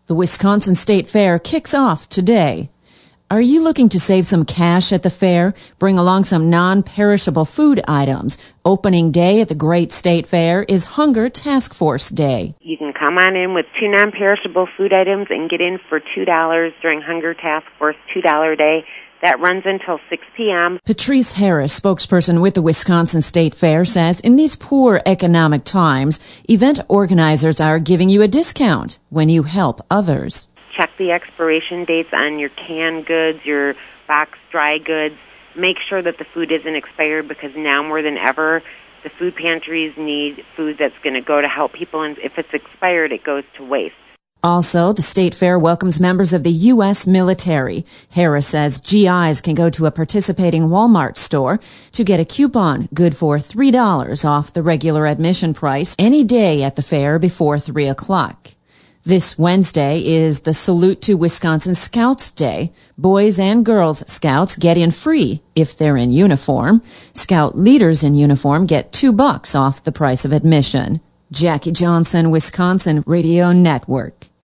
The Wisconsin State Fair kicks off today. Are you looking to save some cash at the fair? Bring along some non-perishable food items. Opening day at the Great State Fair is Hunger Task Force Day. You can come on in with 2 non-perishable food items and get in for $2 during Hunger Task Force $2 Day. That runs until 6 p.m. Patrice Harris, spokesperson with the Wisconsin State Fair, says in these poor economic times, event organizers are giving you a discount when you help others. Check the expiration dates on your canned goods, your boxed dry goods. Make sure that the food isn't expired, because now more than ever, the food pantries need food that's going to go to help people, and if it's expired, it goes to waste. Also, the State Fair welcomes members of the U.S. military. Harris says GIs can go to a participating Walmart store to get a coupon good for $3 off the regular admission price any day at the fair before 3 o'clock. This Wednesday is the Salute to Wisconsin Scouts Day. Boys and Girls Scouts get in free if they're in uniform. Scout leaders in uniform get $2 off the price of admission. Jackie Johnson, Wisconsin Radio Network.